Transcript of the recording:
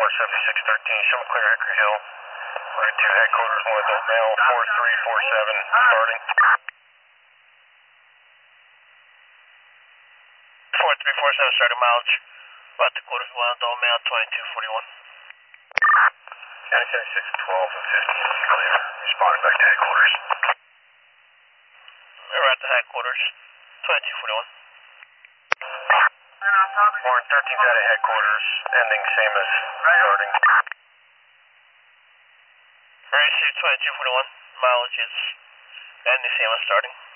7613, show me clear Hickory Hill. We're at 2 headquarters, 1 adult male, 4347, starting. 4347, starting mileage. About the quarters, 1 adult male, 2241. County 7612 and 15, clear. Responding back to headquarters. We're at the headquarters, 2241. Warren 13's out of headquarters, ending same as starting. RAC 2241, mileage is ending same as starting.